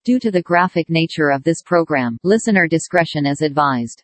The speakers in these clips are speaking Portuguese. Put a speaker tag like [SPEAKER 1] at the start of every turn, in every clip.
[SPEAKER 1] Due to the graphic nature of this program, listener discretion is advised.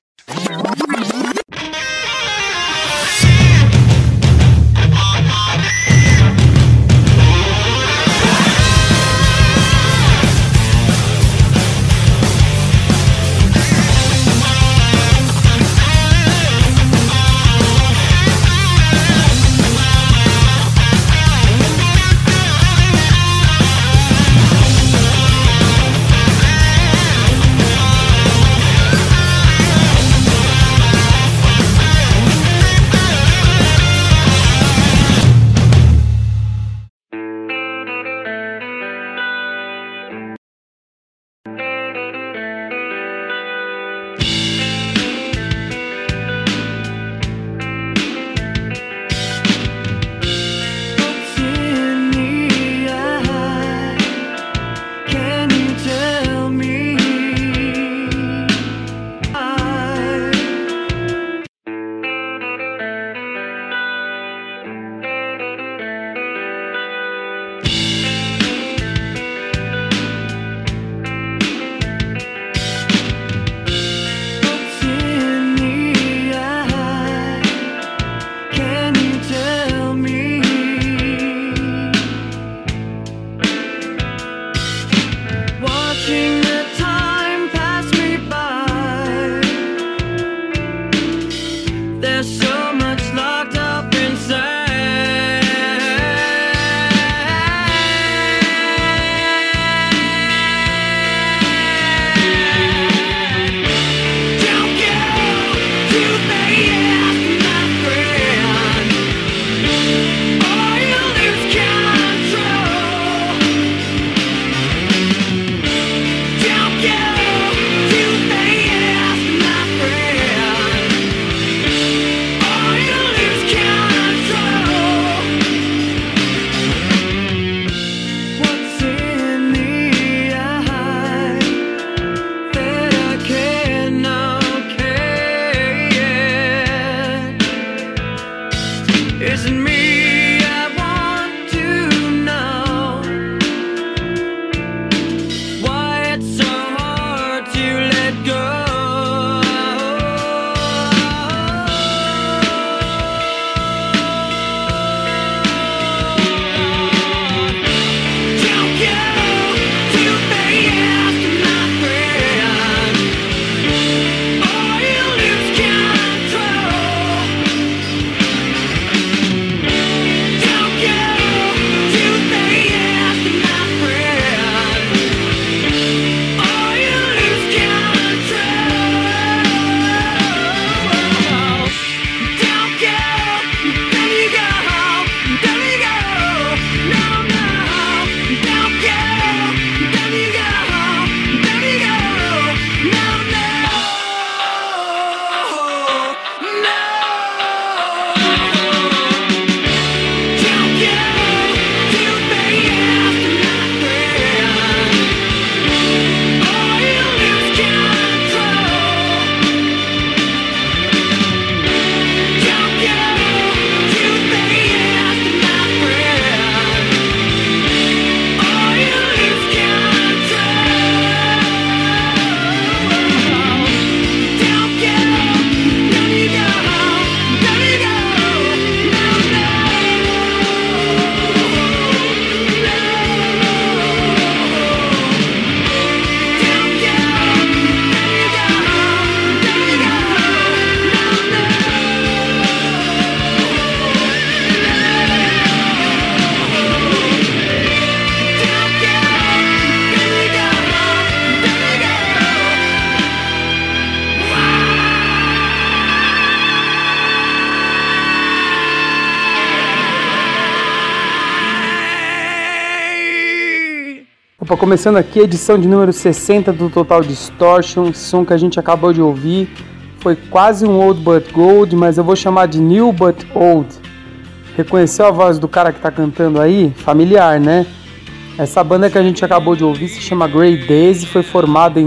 [SPEAKER 2] Opa, começando aqui a edição de número 60 do Total Distortion. Esse som que a gente acabou de ouvir foi quase um Old But Gold, mas eu vou chamar de New But Old. Reconheceu a voz do cara que tá cantando aí? Familiar, né? Essa banda que a gente acabou de ouvir se chama Grey Days e foi formada em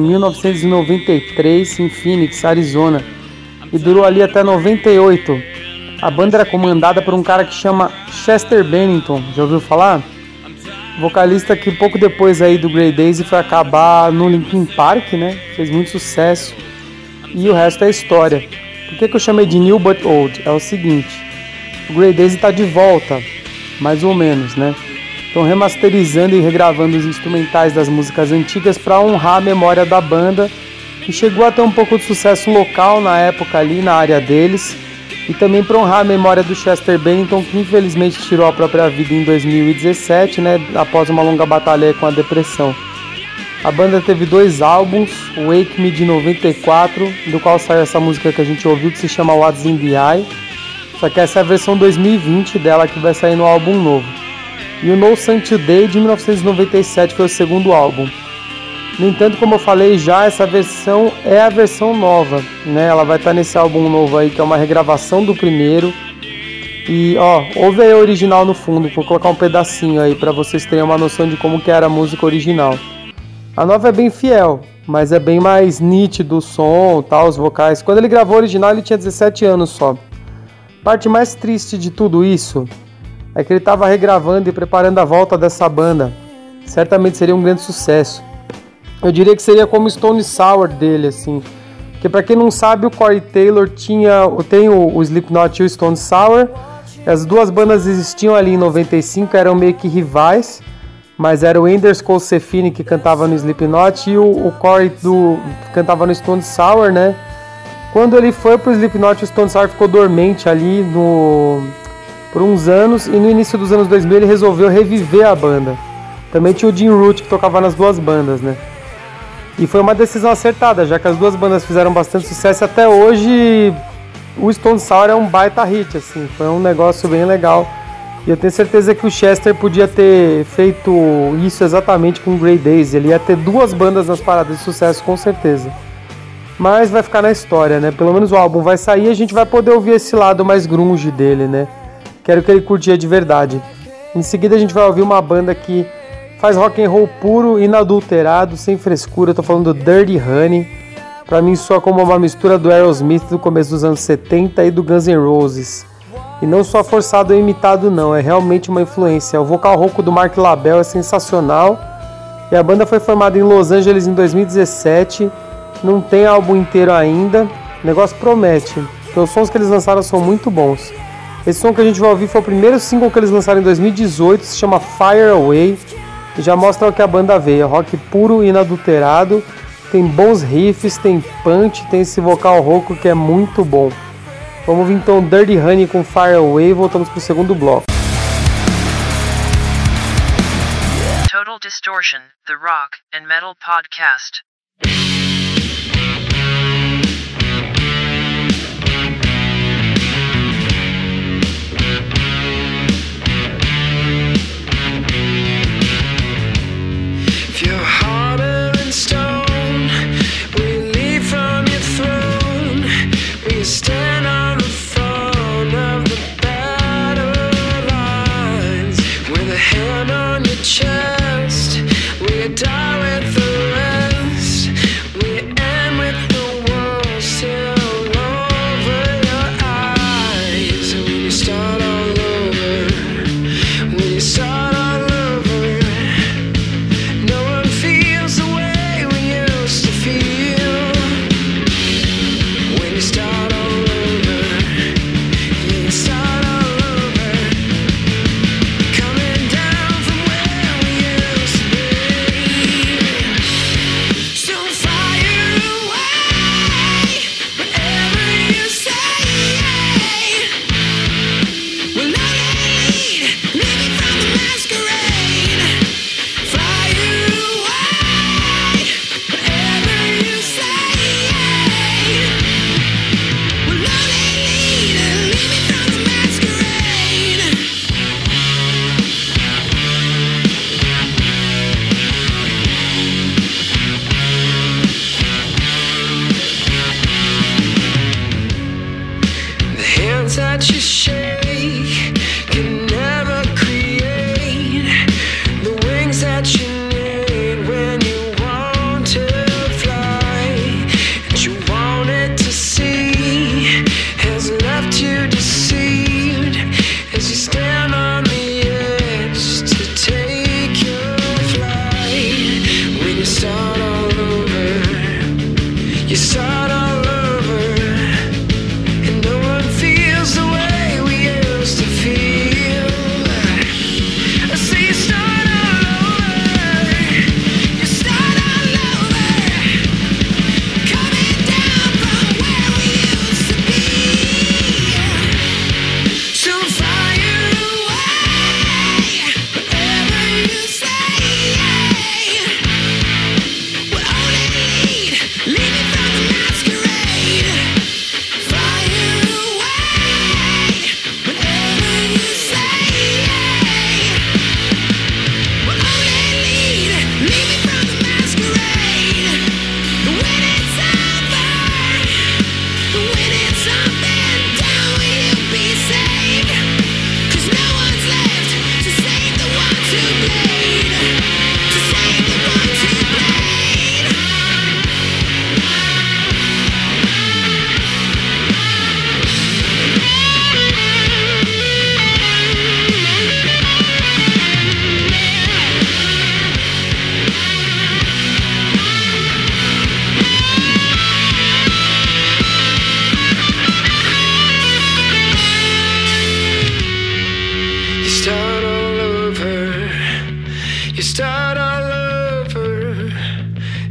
[SPEAKER 2] 1993 em Phoenix, Arizona, e durou ali até 98. A banda era comandada por um cara que chama Chester Bennington, já ouviu falar? vocalista que pouco depois aí do Grey Daisy foi acabar no Linkin Park, né? Fez muito sucesso. E o resto é história. Por que eu chamei de New But Old? É o seguinte, o Grey Daisy tá de volta, mais ou menos, né? Estão remasterizando e regravando os instrumentais das músicas antigas para honrar a memória da banda, que chegou a ter um pouco de sucesso local na época ali, na área deles, e também para honrar a memória do Chester Bennington, que infelizmente tirou a própria vida em 2017, né, após uma longa batalha com a depressão. A banda teve 2 álbuns, o Wake Me de 94, do qual saiu essa música que a gente ouviu, que se chama What's in the Eye, só que essa é a versão 2020 dela, que vai sair no álbum novo. E o No Sun Today de 1997 foi o segundo álbum. No entanto, como eu falei já, essa versão é a versão nova, né? Ela vai estar nesse álbum novo aí, que é uma regravação do primeiro. E ó, ouve aí a original no fundo, vou colocar um pedacinho aí para vocês terem uma noção de como que era a música original. A nova é bem fiel, mas é bem mais nítido o som, tal, os vocais. Quando ele gravou o original, ele tinha 17 anos só. A parte mais triste de tudo isso é que ele estava regravando e preparando a volta dessa banda. Certamente seria um grande sucesso. Eu diria que seria como o Stone Sour dele, assim. Porque pra quem não sabe, o Corey Taylor tem o Slipknot e o Stone Sour. As duas bandas existiam ali em 95, eram meio que rivais. Mas era o Anders Colsefini que cantava no Slipknot e o Corey que cantava no Stone Sour, né? Quando ele foi pro Slipknot, o Stone Sour ficou dormente ali por uns anos, e no início dos anos 2000 ele resolveu reviver a banda. Também tinha o Jim Root que tocava nas duas bandas, né? E foi uma decisão acertada, já que as duas bandas fizeram bastante sucesso. Até hoje o Stone Sour é um baita hit, assim, foi um negócio bem legal. E eu tenho certeza que o Chester podia ter feito isso exatamente com o Grey Daisy. Ele ia ter 2 bandas nas paradas de sucesso, com certeza. Mas vai ficar na história, né? Pelo menos o álbum vai sair e a gente vai poder ouvir esse lado mais grunge dele, né? Quero que ele curtia de verdade. Em seguida a gente vai ouvir uma banda que faz rock and roll puro, inadulterado, sem frescura. Eu tô falando do Dirty Honey. Pra mim soa como uma mistura do Aerosmith do começo dos anos 70 e do Guns N' Roses. E não só forçado ou imitado não, é realmente uma influência. O vocal rouco do Mark Labelle é sensacional. E a banda foi formada em Los Angeles em 2017. Não tem álbum inteiro ainda. O negócio promete, porque os sons que eles lançaram são muito bons. Esse som que a gente vai ouvir foi o primeiro single que eles lançaram em 2018, se chama Fire Away, e já mostra o que a banda veio. É rock puro e inadulterado, tem bons riffs, tem punch, tem esse vocal rouco que é muito bom. Vamos ouvir então Dirty Honey com Fire Away e voltamos pro segundo bloco.
[SPEAKER 3] Total Distortion, the Rock and Metal Podcast.
[SPEAKER 4] Stand on the front of the battle lines with a hand on your chest. We die with the rest.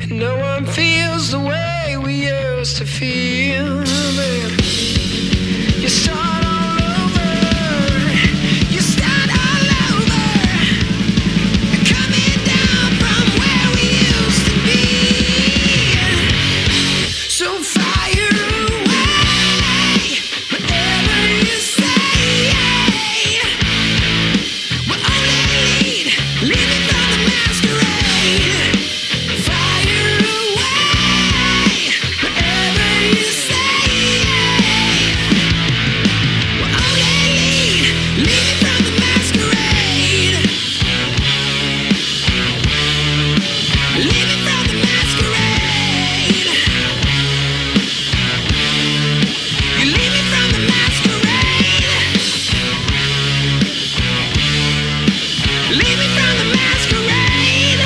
[SPEAKER 4] No one feels the way we used to feel. You start all over. You start all over. Coming down from where we used to be. So fire away whatever you say. We're only leaving from the masquerade. Fire away whatever you say. We're only leaving from the masquerade. Leaving from the masquerade. You leave me from the masquerade. Leave me from the masquerade.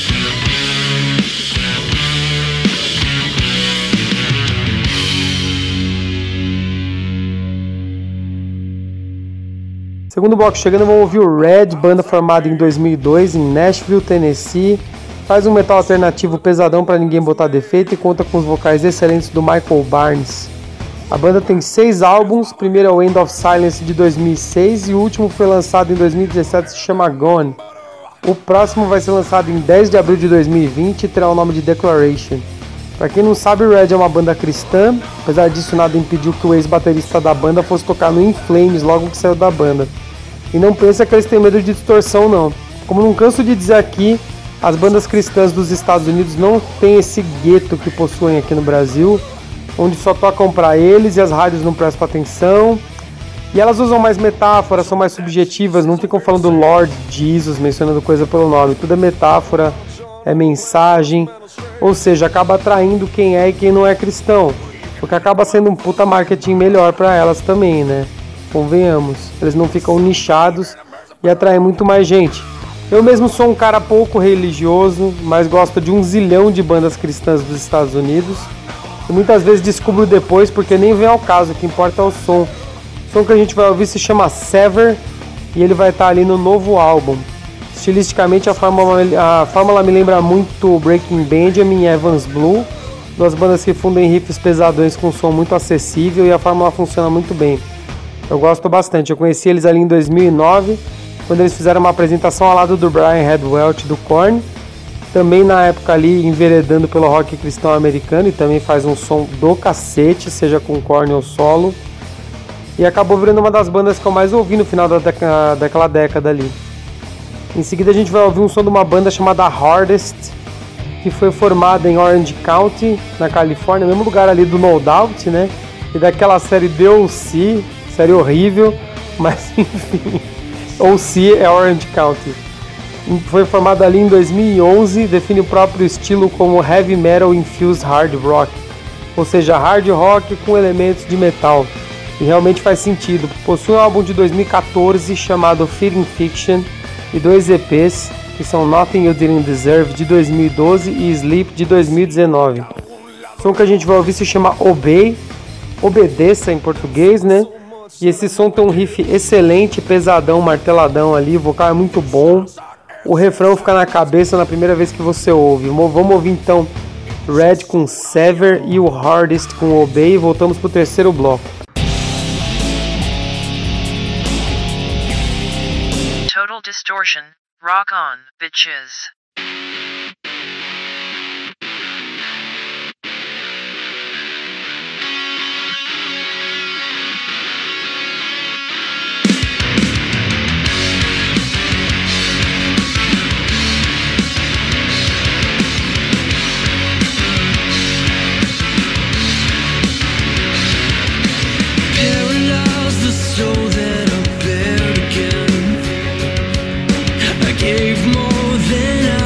[SPEAKER 2] Segundo bloco chegando, vamos ouvir o Red, banda formada em 2002 em Nashville, Tennessee. Faz um metal alternativo pesadão pra ninguém botar defeito e conta com os vocais excelentes do Michael Barnes. A banda tem 6 álbuns, o primeiro é o End of Silence de 2006 e o último foi lançado em 2017, se chama Gone. O próximo vai ser lançado em 10 de abril de 2020 e terá o nome de Declaration. Pra quem não sabe, o Red é uma banda cristã, apesar disso nada impediu que o ex-baterista da banda fosse tocar no In Flames logo que saiu da banda. E não pensa que eles têm medo de distorção não. Como não canso de dizer aqui, as bandas cristãs dos Estados Unidos não têm esse gueto que possuem aqui no Brasil, onde só tocam pra eles e as rádios não prestam atenção. E elas usam mais metáforas, são mais subjetivas, não ficam falando Lord Jesus, mencionando coisa pelo nome. Tudo é metáfora, é mensagem, ou seja, acaba atraindo quem é e quem não é cristão, porque acaba sendo um puta marketing melhor pra elas também, né? Convenhamos, eles não ficam nichados e atraem muito mais gente. Eu mesmo sou um cara pouco religioso, mas gosto de 1 zilhão de bandas cristãs dos Estados Unidos. E muitas vezes descubro depois porque nem vem ao caso, o que importa é o som. O som que a gente vai ouvir se chama Sever e ele vai estar ali no novo álbum. Estilisticamente a fórmula me lembra muito Breaking Benjamin e Evans Blue, duas bandas que fundem riffs pesadões com um som muito acessível e a fórmula funciona muito bem. Eu gosto bastante, eu conheci eles ali em 2009, quando eles fizeram uma apresentação ao lado do Brian Hedwelt do Korn, também na época ali enveredando pelo rock cristão americano e também faz um som do cacete, seja com Korn ou solo, e acabou virando uma das bandas que eu mais ouvi no final daquela década ali. Em seguida a gente vai ouvir um som de uma banda chamada Hardest, que foi formada em Orange County, na Califórnia, mesmo lugar ali do No Doubt, né? E daquela série D.O.C., série horrível, mas enfim, O.C. é Orange County. Foi formada ali em 2011, define o próprio estilo como Heavy Metal Infused Hard Rock, ou seja, hard rock com elementos de metal. E realmente faz sentido. Possui um álbum de 2014 chamado Feeding Fiction e 2 EPs, que são Nothing You Didn't Deserve de 2012 e Sleep de 2019. O som que a gente vai ouvir se chama Obey, obedeça em português, né? E esse som tem um riff excelente, pesadão, marteladão ali, o vocal é muito bom. O refrão fica na cabeça na primeira vez que você ouve. Vamos ouvir então Red com Sever e o Hardest com Obey e voltamos pro terceiro bloco.
[SPEAKER 3] Total Distortion, rock on, bitches.
[SPEAKER 4] Paralyzed the soul that I bared again. I gave more than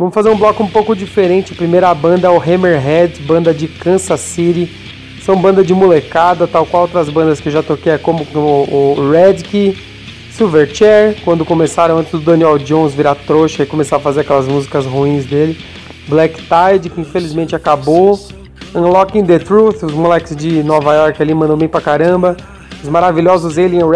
[SPEAKER 2] Vamos fazer um bloco um pouco diferente. A primeira banda é o Hammerhead, banda de Kansas City. São banda de molecada, tal qual outras bandas que eu já toquei, como o Red Key, Silverchair, quando começaram antes do Daniel Jones virar trouxa e começar a fazer aquelas músicas ruins dele. Black Tide, que infelizmente acabou. Unlocking the Truth, os moleques de Nova York ali mandam bem pra caramba. Os maravilhosos Alien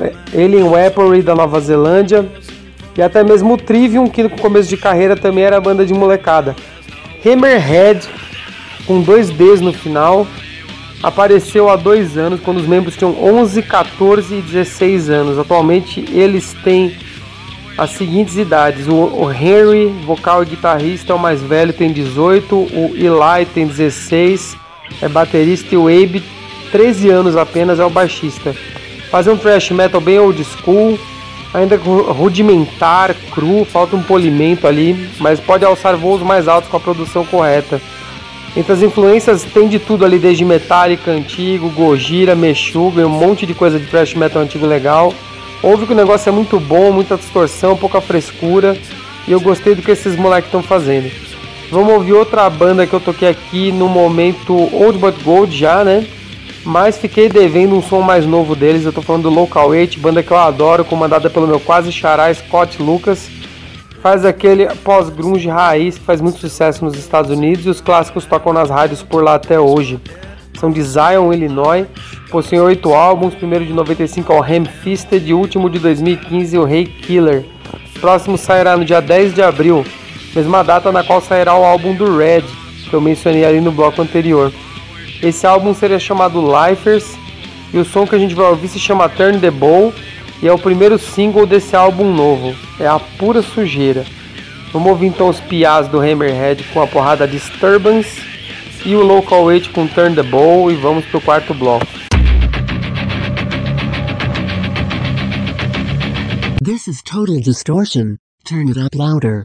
[SPEAKER 2] Weaponry da Nova Zelândia. E até mesmo o Trivium, que no começo de carreira também era banda de molecada. Hammerhead, com 2 Ds no final, apareceu há 2 anos, quando os membros tinham 11, 14 e 16 anos. Atualmente eles têm as seguintes idades: o Henry, vocal e guitarrista, é o mais velho, tem 18, o Eli tem 16, é baterista, e o Abe, 13 anos apenas, é o baixista. Fazer um thrash metal bem old school, ainda rudimentar, cru, falta um polimento ali, mas pode alçar voos mais altos com a produção correta. Entre as influências tem de tudo ali, desde Metallica antigo, Gojira, Meshuggah, um monte de coisa de thrash metal antigo legal. Ouve que o negócio é muito bom, muita distorção, pouca frescura, e eu gostei do que esses moleques estão fazendo. Vamos ouvir outra banda que eu toquei aqui no momento Old But Gold já, né? Mas fiquei devendo um som mais novo deles. Eu tô falando do Local 8, banda que eu adoro, comandada pelo meu quase xará Scott Lucas. Faz aquele pós-grunge raiz que faz muito sucesso nos Estados Unidos, e os clássicos tocam nas rádios por lá até hoje. São de Zion, Illinois, possuem 8 álbuns, primeiro de 95 é o Ham-Fisted e o último de 2015 o Hey Killer. O próximo sairá no dia 10 de abril, mesma data na qual sairá o álbum do Red, que eu mencionei ali no bloco anterior. Esse álbum seria chamado Lifers, e o som que a gente vai ouvir se chama Turn the Bow, e é o primeiro single desse álbum novo. É a pura sujeira. Vamos ouvir então os piás do Hammerhead com a porrada Disturbance e o Local 8 com Turn the Bow, e vamos pro quarto bloco.
[SPEAKER 5] This is Total Distortion. Turn it up louder.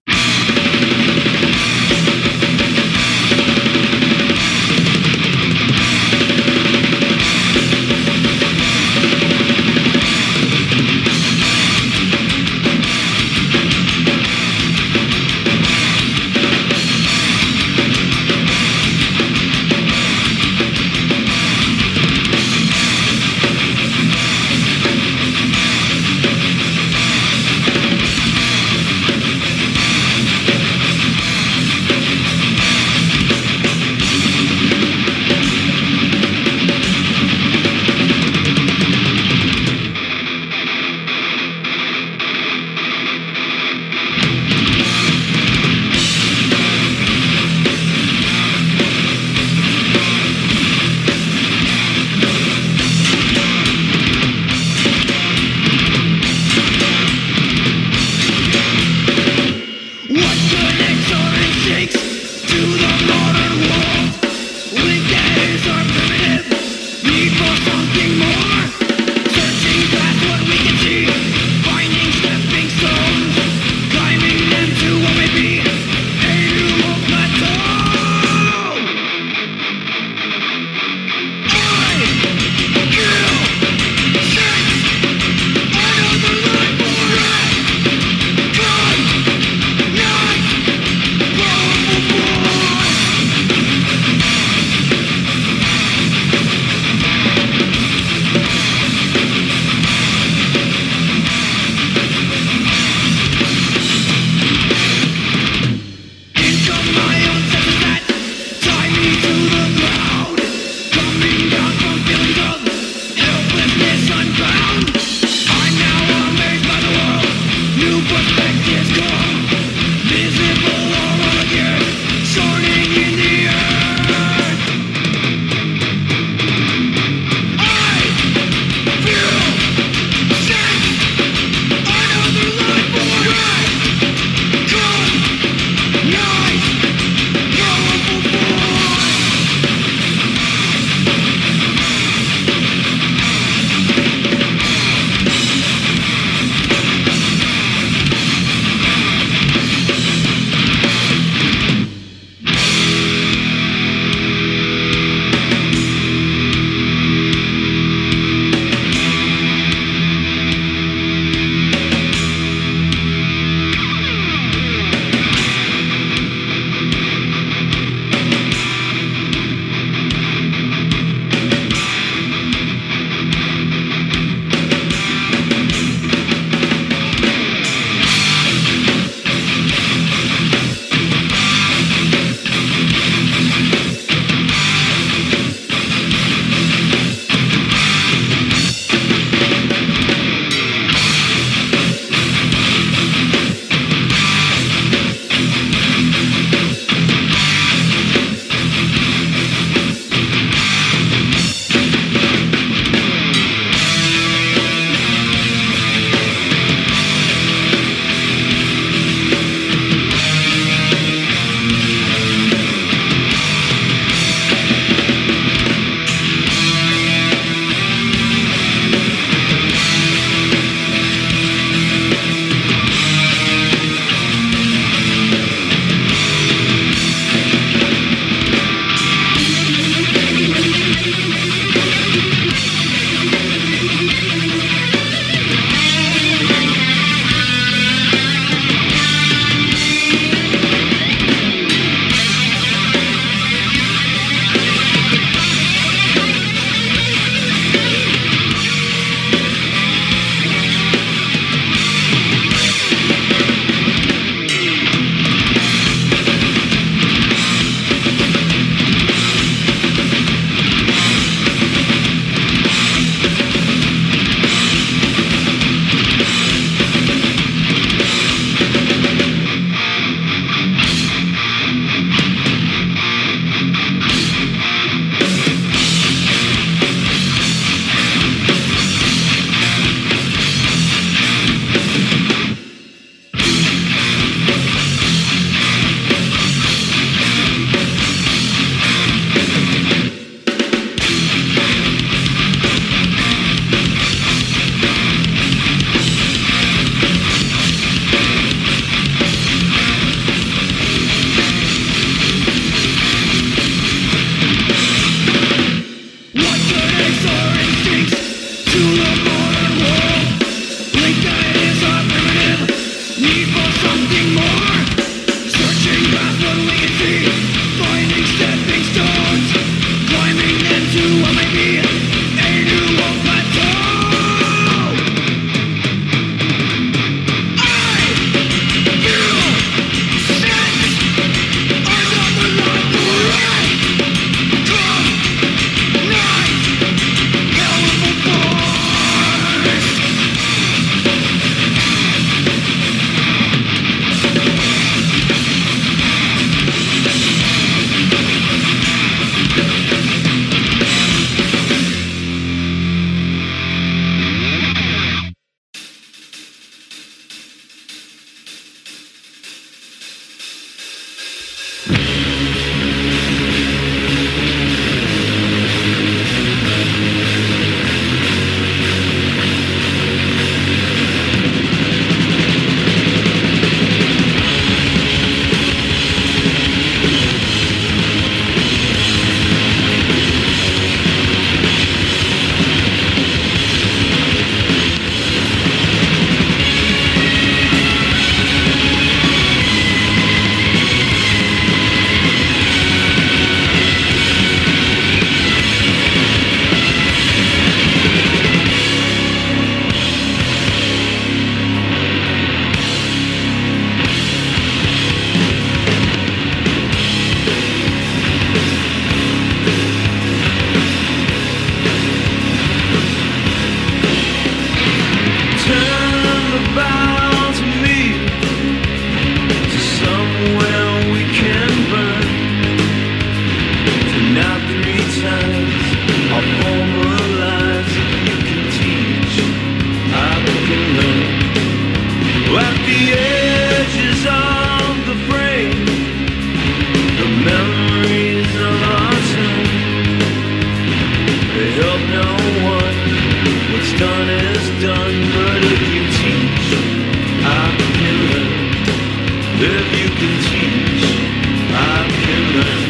[SPEAKER 4] At the edges of the frame, the memories of our sin, they help no one. What's done is done, but if you teach, I can learn. If you can teach, I can learn.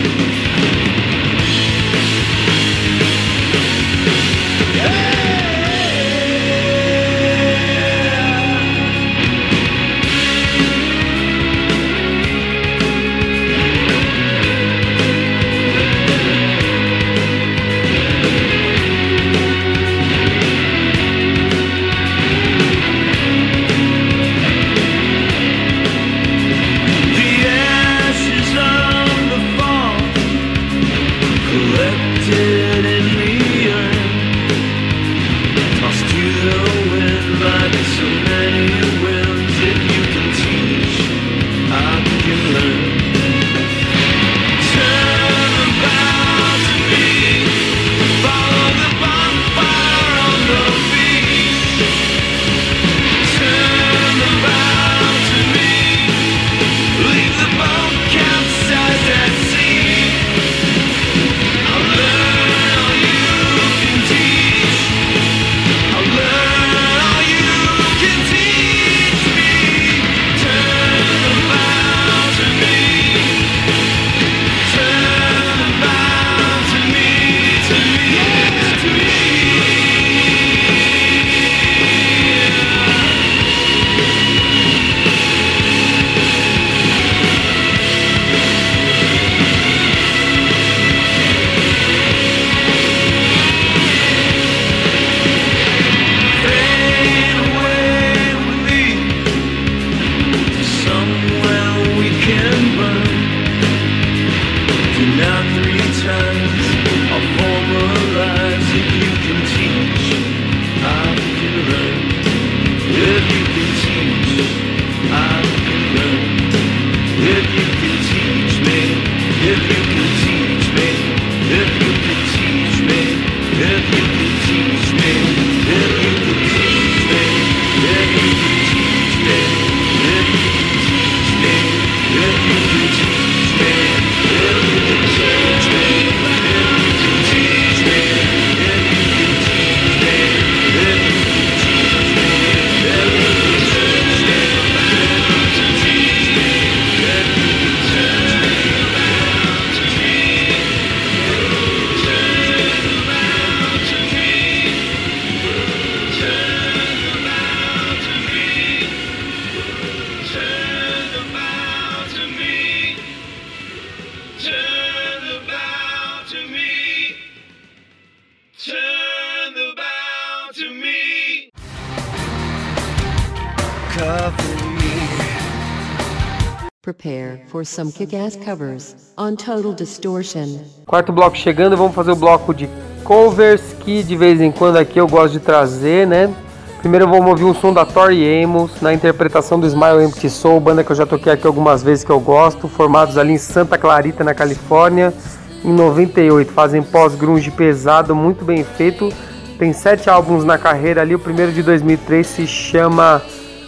[SPEAKER 5] Prepare for some kick-ass covers on Total Distortion.
[SPEAKER 2] Quarto bloco chegando, vamos fazer o bloco de covers que de vez em quando aqui eu gosto de trazer, né? Primeiro vamos ouvir um som da Tori Amos na interpretação do Smile Empty Soul, banda que eu já toquei aqui algumas vezes que eu gosto, formados ali em Santa Clarita, na Califórnia, em 98. Fazem pós-grunge pesado, muito bem feito. Tem 7 álbuns na carreira ali, o primeiro de 2003 se chama...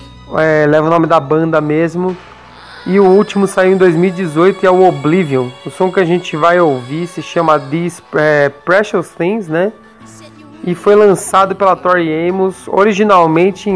[SPEAKER 2] leva o nome da banda mesmo. E o último saiu em 2018 e é o Oblivion. O som que a gente vai ouvir se chama These Precious Things, né? E foi lançado pela Tori Amos originalmente em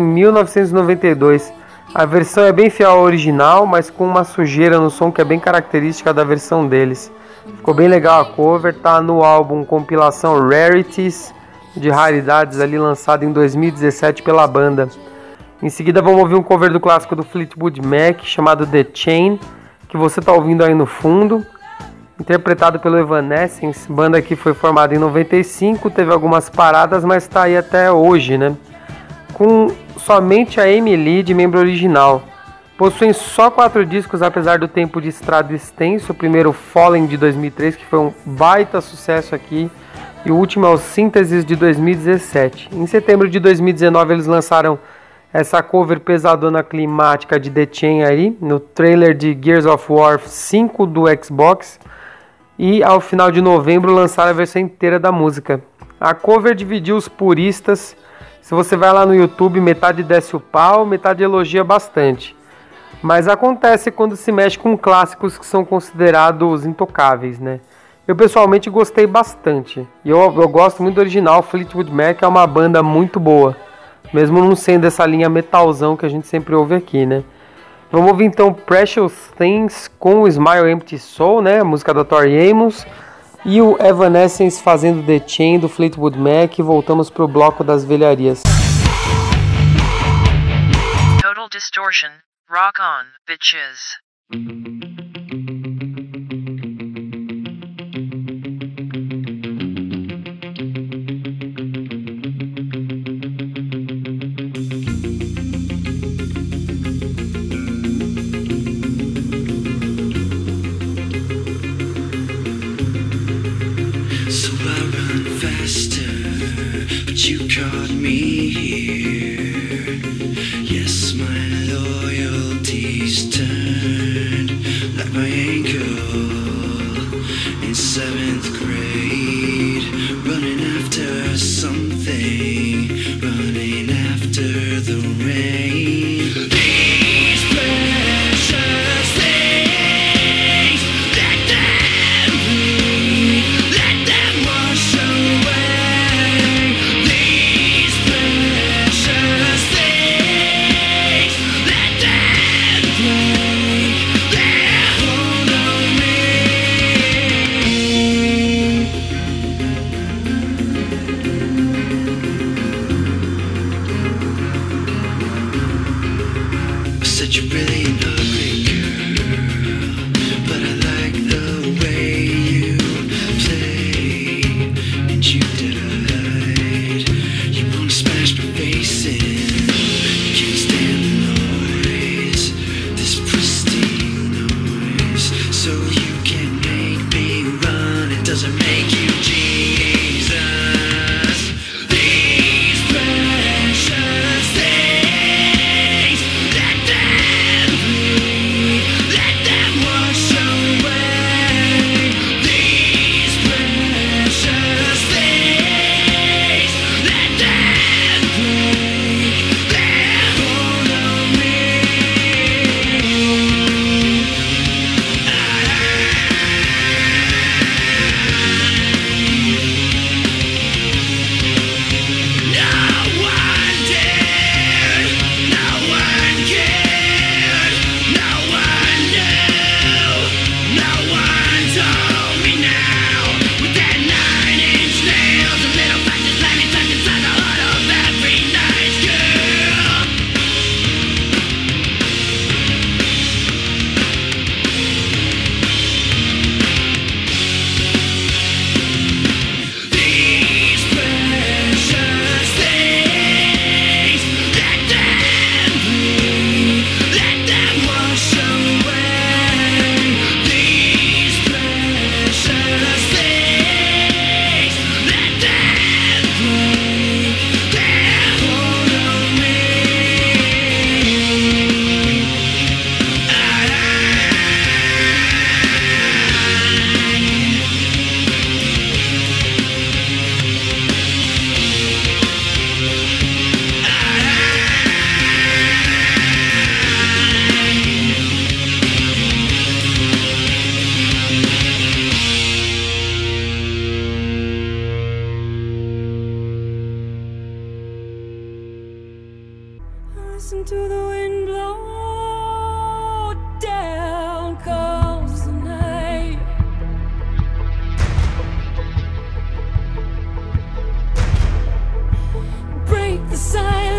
[SPEAKER 2] 1992. A versão é bem fiel ao original, mas com uma sujeira no som que é bem característica da versão deles. Ficou bem legal a cover, tá no álbum compilação Rarities, de raridades ali, lançado em 2017 pela banda. Em seguida vamos ouvir um cover do clássico do Fleetwood Mac, chamado The Chain, que você está ouvindo aí no fundo, interpretado pelo Evanescence, banda que foi formada em 95, teve algumas paradas, mas está aí até hoje, né? Com somente a Amy Lee de membro original. Possuem só 4 discos, apesar do tempo de estrada extenso. O primeiro, Fallen, de 2003, que foi um baita sucesso aqui, e o último é o Synthesis, de 2017. Em setembro de 2019 eles lançaram essa cover pesadona climática de The Chain aí, no trailer de Gears of War 5 do Xbox, e ao final de novembro lançaram a versão inteira da música. A cover dividiu os puristas Se você vai lá no YouTube, metade desce o pau, metade elogia bastante. Mas acontece quando se mexe com clássicos que são considerados intocáveis, né? Eu pessoalmente gostei bastante. E eu gosto muito do original. Fleetwood Mac é uma banda muito boa, mesmo não sendo essa linha metalzão que a gente sempre ouve aqui, né? Vamos ouvir então Precious Things com o Smile Empty Soul, né? A música da Tori Amos. E o Evanescence fazendo The Chain do Fleetwood Mac. E voltamos pro bloco das velharias.
[SPEAKER 3] Total Distortion. Rock on, bitches.
[SPEAKER 4] You caught me here. Yes, my loyalty's turned like my ankle in 7th grade. Running after something, running after the rain. These precious things, let them bleed, let them wash away.
[SPEAKER 6] Listen to the wind blow, down comes the night. Break the silence,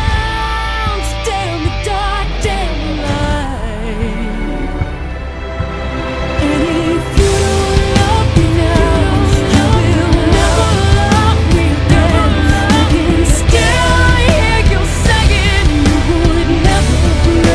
[SPEAKER 6] damn the dark, damn the light. And if you don't love me now, you will never love me again. I can still hear you saying you would never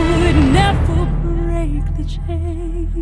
[SPEAKER 6] would never break the chain.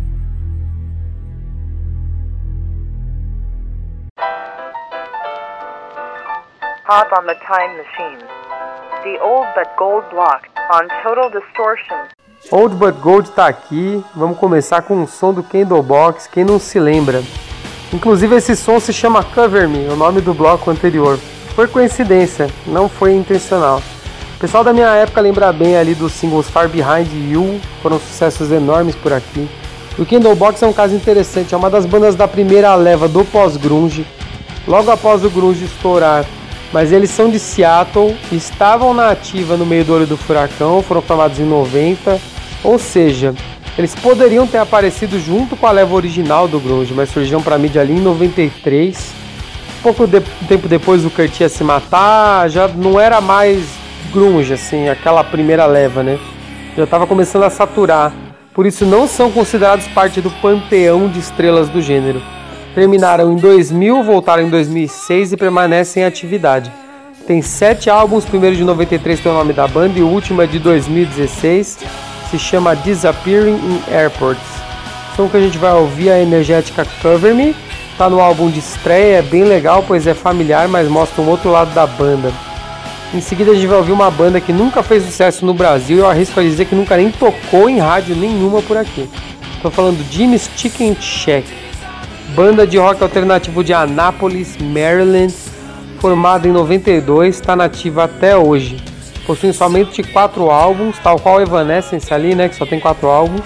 [SPEAKER 7] Hop on the time machine. The Old But Gold block on Total Distortion.
[SPEAKER 2] Old But Gold tá aqui, vamos começar com um som do Candlebox, quem não se lembra. Inclusive esse som se chama Cover Me, o nome do bloco anterior. Foi coincidência, não foi intencional. O pessoal da minha época lembra bem ali dos singles Far Behind e You, foram sucessos enormes por aqui. O Candlebox é um caso interessante, é uma das bandas da primeira leva do pós-grunge, logo após o grunge estourar. Mas eles são de Seattle, estavam na ativa no meio do olho do furacão, foram formados em 90, ou seja, eles poderiam ter aparecido junto com a leva original do grunge, mas surgiram para a mídia ali em 93. Pouco tempo depois o Kurt ia se matar, já não era mais grunge, assim, aquela primeira leva, né? Já estava começando a saturar, por isso não são considerados parte do panteão de estrelas do gênero. Terminaram em 2000, voltaram em 2006 e permanecem em atividade. Tem 7 álbuns, o primeiro de 93 tem o nome da banda e o último é de 2016, se chama Disappearing in Airports. O som que a gente vai ouvir é a energética Cover Me, tá no álbum de estreia, é bem legal, pois é familiar, mas mostra um outro lado da banda. Em seguida a gente vai ouvir uma banda que nunca fez sucesso no Brasil e eu arrisco a dizer que nunca nem tocou em rádio nenhuma por aqui. Estou falando de Jimmy's Chicken Shack. Banda de rock alternativo de Annapolis, Maryland, formada em 92, está nativa até hoje. Possui somente 4 álbuns, tal qual Evanescence ali, né, que só tem 4 álbuns.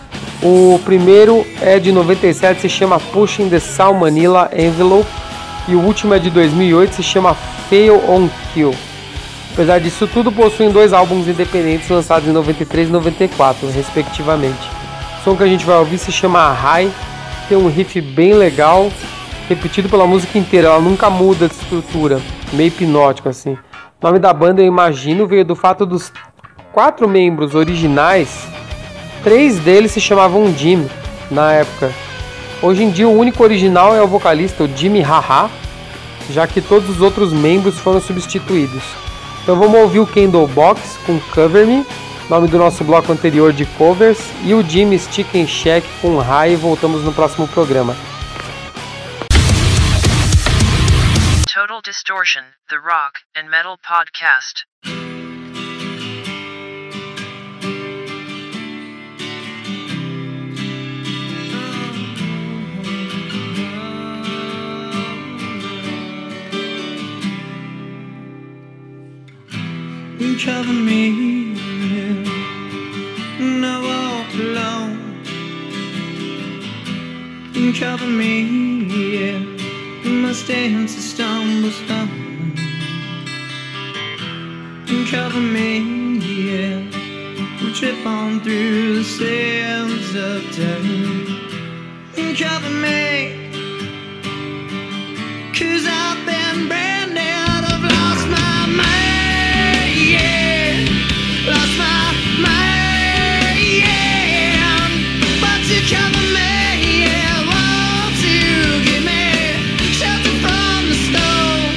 [SPEAKER 2] O primeiro é de 97, se chama Pushing the Sal Manila Envelope, e o último é de 2008, se chama Fail on Kill. Apesar disso tudo, possuem 2 álbuns independentes lançados em 93 e 94, respectivamente. O som que a gente vai ouvir se chama High, tem um riff bem legal, repetido pela música inteira, ela nunca muda de estrutura, meio hipnótico assim. O nome da banda, eu imagino, veio do fato dos 4 membros originais, 3 deles se chamavam Jim na época. Hoje em dia o único original é o vocalista, o Jimmy Haha, já que todos os outros membros foram substituídos. Então vamos ouvir o Candlebox com Cover Me, nome do nosso bloco anterior de covers, e o Jimmy's Chicken Shack com High, e voltamos no próximo programa.
[SPEAKER 3] Total Distortion, the rock and metal podcast.
[SPEAKER 4] You cover me, and I walk alone. You cover me, yeah. My stance to stumble. You cover me, yeah. We trip on through the sands of time. You cover me, 'cause I've been branded, I've lost my mind, yeah. Lost my mind, yeah. But you cover me, yeah. Want to give me shelter from the storm.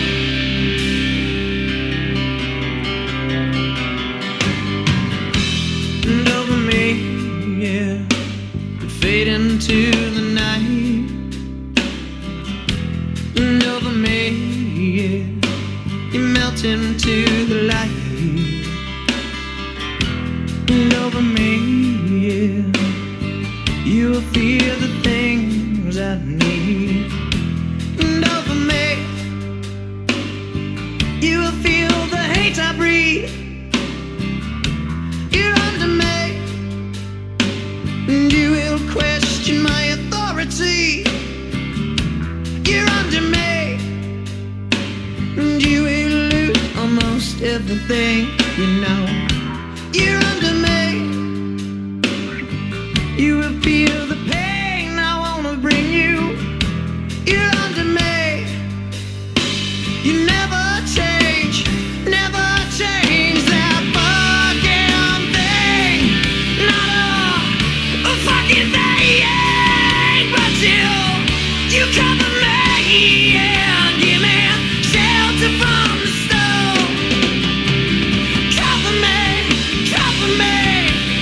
[SPEAKER 4] And over me, yeah. Would fade into the night. And over me, yeah. You melt into the light. And over me, yeah. You will feel the things I need. And over me, you will feel the hate I breathe. You're under me, and you will question my authority. You're under me, and you will lose almost everything you know. You're under me, you will feel the pain.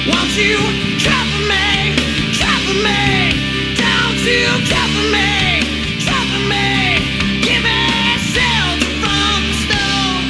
[SPEAKER 4] Won't you cover me, don't you cover me, give me shelter from the snow.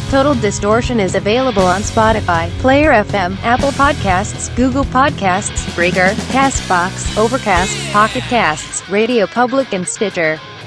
[SPEAKER 8] Total Distortion is available on Spotify, Player FM, Apple Podcasts, Google Podcasts, Breaker, Castbox, Overcast, Pocket Casts, Radio Public and Stitcher.